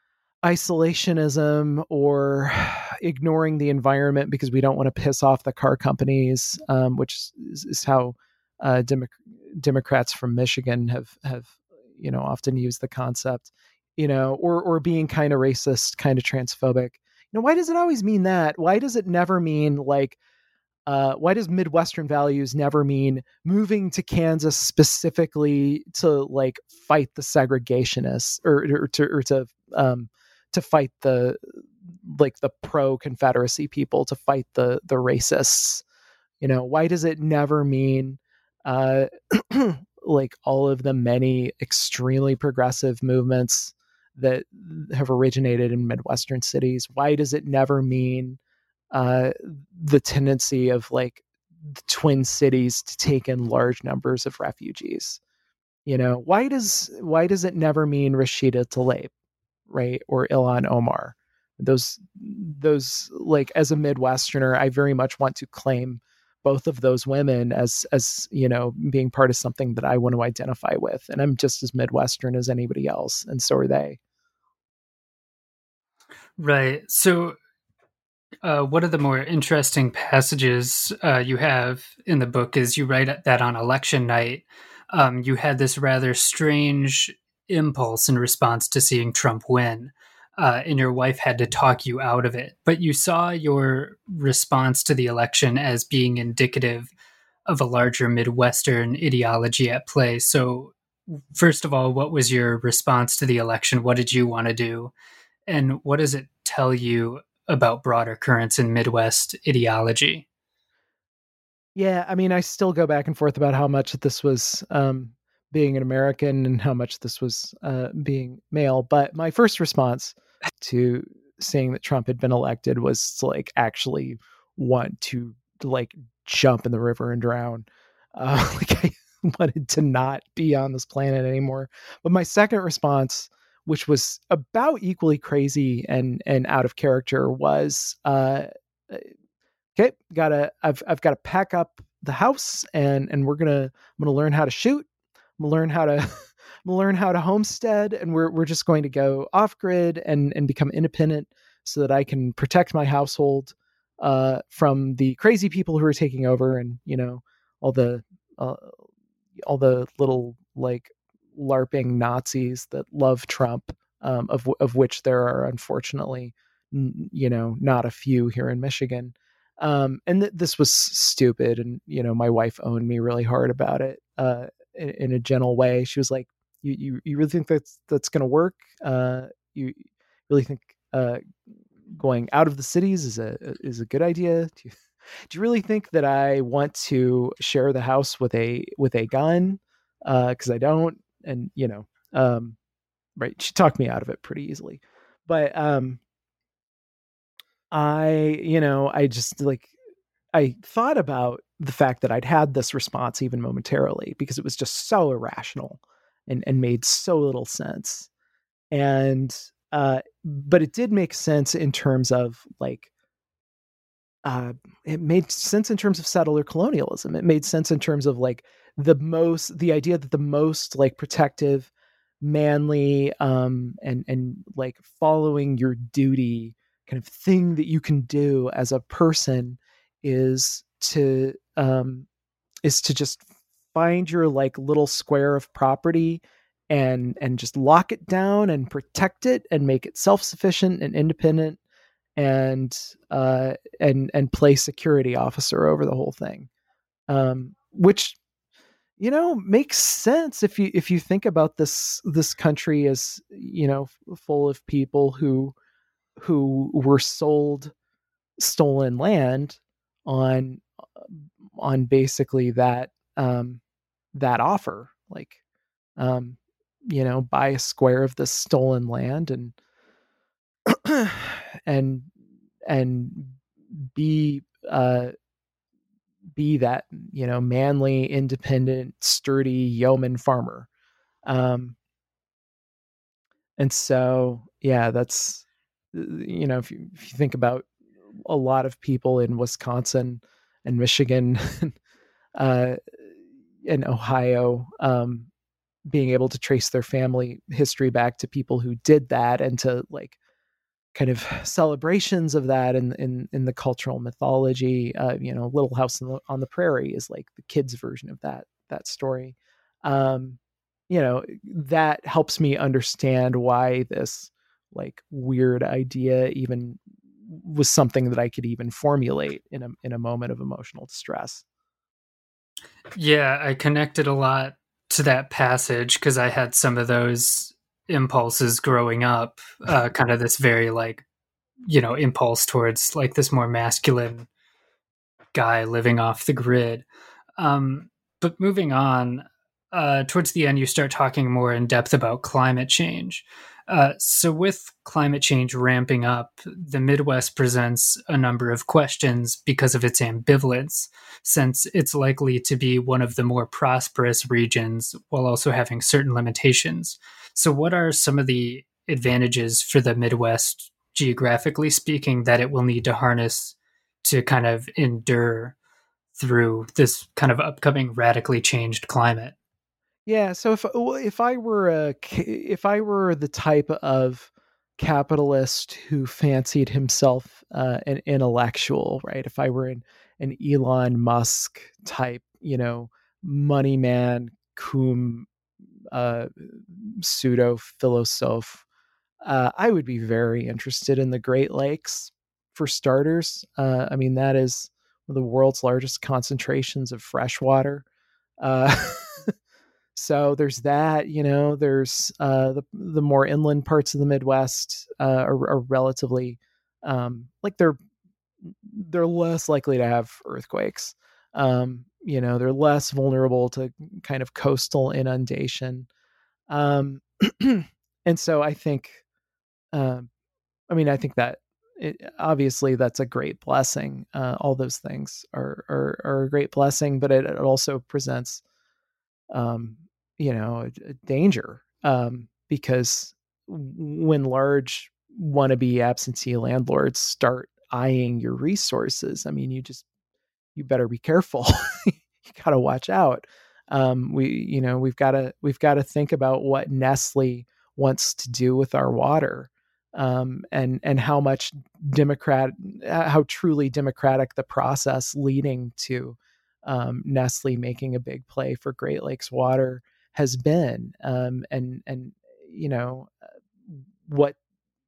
isolationism or ignoring the environment because we don't want to piss off the car companies, um, which is, is how uh, Demo- Democrats from Michigan have have you know often used the concept, you know, or or being kind of racist, kind of transphobic. Now, why does it always mean that? Why does it never mean like, uh, why does Midwestern values never mean moving to Kansas specifically to like fight the segregationists or, or to, or to, um, to fight the, like the pro Confederacy people, to fight the, the racists? You know, why does it never mean, uh, like all of the many extremely progressive movements that have originated in Midwestern cities? Why does it never mean uh, the tendency of like the Twin Cities to take in large numbers of refugees? You know, why does why does it never mean Rashida Tlaib, right, or Ilhan Omar? Those those like, as a Midwesterner, I very much want to claim both of those women as as you know being part of something that I want to identify with, and I'm just as Midwestern as anybody else, and so are they. Right. So uh, one of the more interesting passages uh, you have in the book is you write that on election night, um, you had this rather strange impulse in response to seeing Trump win, uh, and your wife had to talk you out of it. But you saw your response to the election as being indicative of a larger Midwestern ideology at play. So first of all, what was your response to the election? What did you want to do? And what does it tell you about broader currents in Midwest ideology? Yeah, I mean, I still go back and forth about how much this was um, being an American and how much this was uh, being male. But my first response to seeing that Trump had been elected was to like actually want to like jump in the river and drown. Uh, like I wanted to not be on this planet anymore. But my second response, which was about equally crazy and and out of character, was uh, okay, gotta I've I've got to pack up the house and and we're gonna I'm gonna learn how to shoot. I'm gonna learn how to I'm gonna learn how to homestead, and we're we're just going to go off grid and and become independent so that I can protect my household uh, from the crazy people who are taking over, and you know all the uh, all the little like LARPing Nazis that love Trump, um, of of which there are unfortunately n- you know not a few here in Michigan. Um, and th- this was stupid. And, you know, my wife owned me really hard about it, uh, in, in a gentle way. She was like, you, you, you really think that's, that's going to work? Uh, you really think, uh, going out of the cities is a, is a good idea? Do you, do you really think that I want to share the house with a, with a gun? Uh, cause I don't. And, you know, um, right. She talked me out of it pretty easily, but, um, I, you know, I just like, I thought about the fact that I'd had this response even momentarily because it was just so irrational and, and made so little sense. And, uh, but it did make sense in terms of like, uh, it made sense in terms of settler colonialism. It made sense in terms of like the most, the idea that the most like protective, manly, um, and, and like following your duty kind of thing that you can do as a person is to, um, is to just find your like little square of property and, and just lock it down and protect it and make it self-sufficient and independent and uh, and and play security officer over the whole thing, um, which you know makes sense if you if you think about this this country as you know full of people who who were sold stolen land on on basically that um, that offer, like um, you know buy a square of this stolen land and and and be uh be that you know manly, independent, sturdy yeoman farmer. um and so yeah, that's you know if you, if you think about a lot of people in Wisconsin and Michigan uh and Ohio, um being able to trace their family history back to people who did that and to like kind of celebrations of that in in in the cultural mythology. Uh, you know, Little House on the, on the Prairie is like the kids' version of that that story. Um, you know, that helps me understand why this like weird idea even was something that I could even formulate in a in a moment of emotional distress. Yeah, I connected a lot to that passage because I had some of those impulses growing up, uh, kind of this very like, you know, impulse towards like this more masculine guy living off the grid. Um, but moving on, uh, towards the end, you start talking more in depth about climate change. Uh, so, with climate change ramping up, the Midwest presents a number of questions because of its ambivalence, since it's likely to be one of the more prosperous regions while also having certain limitations. So, what are some of the advantages for the Midwest, geographically speaking, that it will need to harness to kind of endure through this kind of upcoming radically changed climate? Yeah, so if if I were a if I were the type of capitalist who fancied himself uh, an intellectual, right? If I were an an Elon Musk type, you know, money man cum uh, pseudo philosophe, uh, I would be very interested in the Great Lakes for starters. Uh, I mean, that is one of the world's largest concentrations of fresh water. Uh, So there's that, you know, there's uh, the the more inland parts of the Midwest uh, are, are relatively um, like they're they're less likely to have earthquakes. Um, you know, they're less vulnerable to kind of coastal inundation. Um, and so I think, um, I mean, I think that it, obviously that's a great blessing. Uh, all those things are, are, are a great blessing, but it, it also presents, um, you know, a, a danger, um, because when large wannabe absentee landlords start eyeing your resources, I mean, you just, you better be careful. You got to watch out. Um, we, you know, we've got to, we've got to think about what Nestle wants to do with our water, um, and, and how much democrat, how truly democratic the process leading to, um, Nestle making a big play for Great Lakes water has been. Um, and, and, you know, what,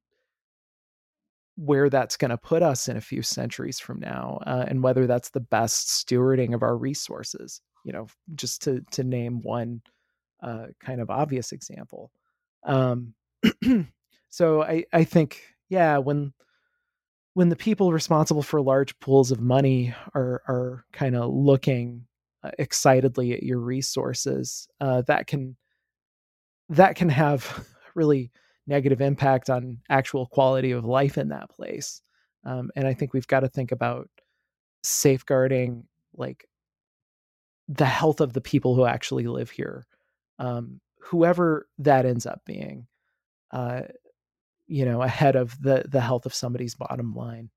where that's going to put us in a few centuries from now, uh, and whether that's the best stewarding of our resources, you know, just to, to name one uh, kind of obvious example. Um, so I, I think, yeah, when, when the people responsible for large pools of money are, are kind of looking uh, excitedly at your resources, uh, that can, that can have really negative impact on actual quality of life in that place. Um, and I think we've got to think about safeguarding like the health of the people who actually live here, um, whoever that ends up being, uh, you know, ahead of the the health of somebody's bottom line.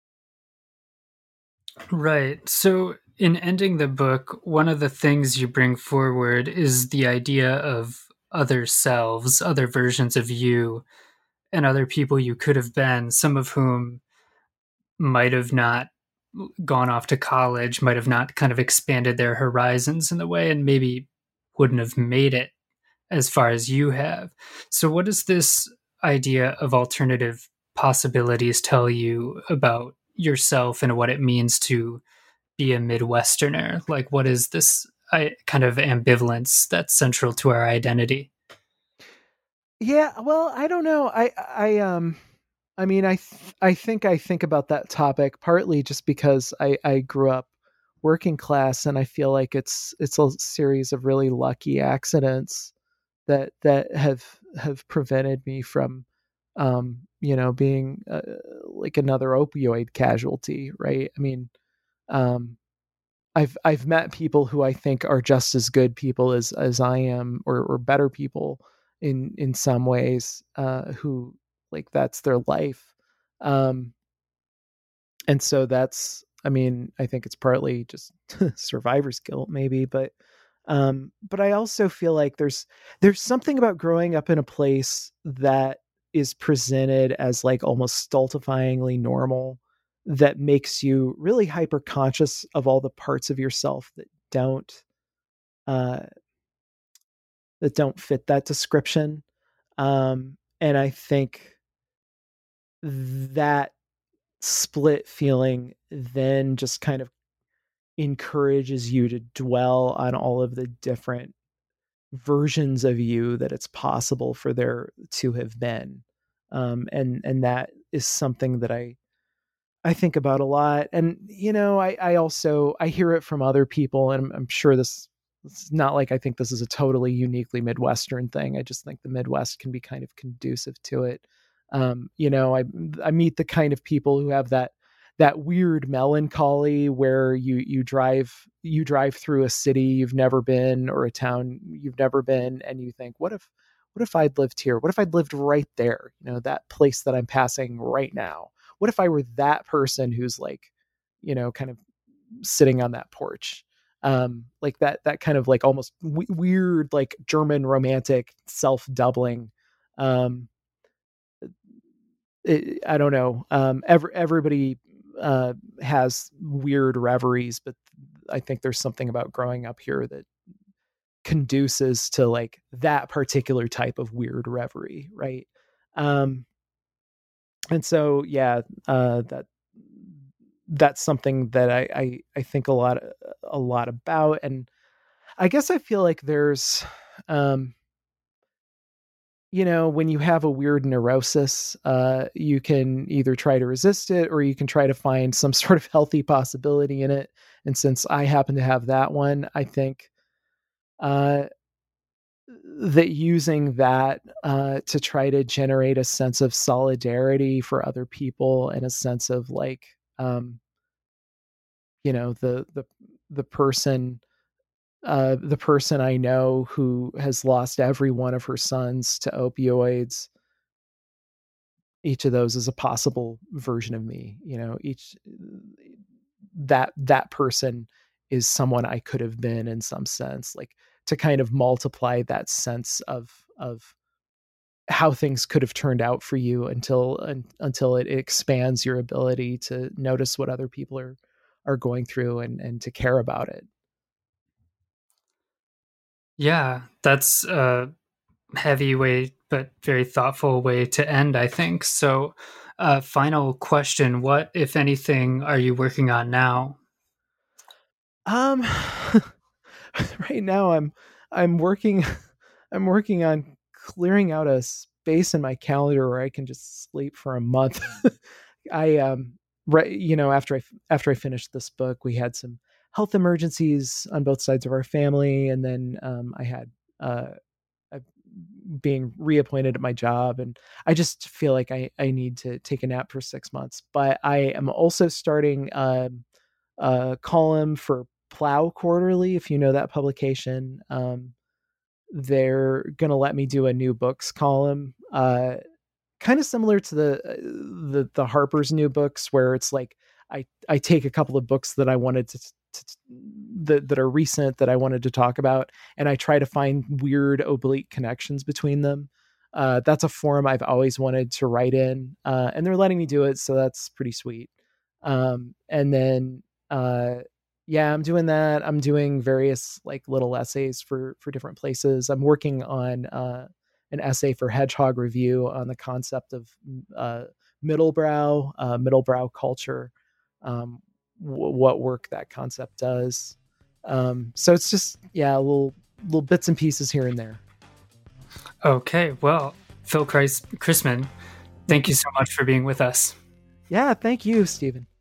Right. So, in ending the book, one of the things you bring forward is the idea of other selves, other versions of you, and other people you could have been, some of whom might have not gone off to college, might have not kind of expanded their horizons in the way, and maybe wouldn't have made it as far as you have. So, what does this idea of alternative possibilities tell you about yourself and what it means to be a Midwesterner? Like, what is this I, kind of ambivalence that's central to our identity? Yeah, well, I don't know. I, I, um, I mean, I, th- I think I think about that topic partly just because I, I grew up working class, and I feel like it's, it's a series of really lucky accidents that, that have, have prevented me from, um, you know, being uh, like another opioid casualty. Right. I mean, um, I've I've met people who I think are just as good people as as I am, or or better people in in some ways, uh, who like that's their life, um, and so that's. I mean, I think it's partly just survivor's guilt, maybe, but um, but I also feel like there's there's something about growing up in a place that is presented as like almost stultifyingly normal, that makes you really hyper conscious of all the parts of yourself that don't uh, that don't fit that description. Um, and I think that split feeling then just kind of encourages you to dwell on all of the different versions of you that it's possible for there to have been. Um, and, and that is something that I, I think about a lot. And, you know, I, I also, I hear it from other people, and I'm, I'm sure this, it's not like I think this is a totally uniquely Midwestern thing. I just think the Midwest can be kind of conducive to it. Um, you know, I, I meet the kind of people who have that, that weird melancholy where you, you drive, you drive through a city you've never been, or a town you've never been, and you think, what if, what if I'd lived here? What if I'd lived right there? You know, that place that I'm passing right now. What if I were that person who's like, you know, kind of sitting on that porch? Um, like that, that kind of like almost w- weird, like German romantic self-doubling. Um, it, I don't know. Um, every, everybody uh, has weird reveries, but I think there's something about growing up here that conduces to like that particular type of weird reverie. Right. Um, and so, yeah, uh, that, that's something that I, I, I think a lot, a lot about. And I guess I feel like there's, um, you know, when you have a weird neurosis, uh, you can either try to resist it or you can try to find some sort of healthy possibility in it. And since I happen to have that one, I think uh, that using that uh, to try to generate a sense of solidarity for other people and a sense of like, um, you know, the the the person uh, the person I know who has lost every one of her sons to opioids. Each of those is a possible version of me. You know, each that that person is someone I could have been in some sense. Like to kind of multiply that sense of of how things could have turned out for you until un, until it expands your ability to notice what other people are are going through and and to care about it. Yeah, that's a heavy way, but very thoughtful way to end, I think. So, uh, final question: what, if anything, are you working on now? Um, right now I'm I'm working I'm working on clearing out a space in my calendar where I can just sleep for a month. I um right you know after I after I finished this book, we had some health emergencies on both sides of our family, and then um, I had uh, a, being reappointed at my job, and I just feel like I I need to take a nap for six months. But I am also starting um, a column for Plow Quarterly, if you know that publication. Um, they're gonna let me do a new books column. Uh, kind of similar to the the the Harper's new books, where it's like I I take a couple of books that I wanted to, to that that are recent that I wanted to talk about, and I try to find weird oblique connections between them. Uh, that's a forum I've always wanted to write in, uh, and they're letting me do it, so that's pretty sweet. Um, and then uh, yeah, I'm doing that. I'm doing various like little essays for for different places. I'm working on uh, an essay for Hedgehog Review on the concept of uh, middlebrow, uh, middlebrow culture, um, w- what work that concept does. Um, so it's just, yeah, little little bits and pieces here and there. Okay, well, Phil Kreis- Chrisman, thank you so much for being with us. Yeah, thank you, Stephen.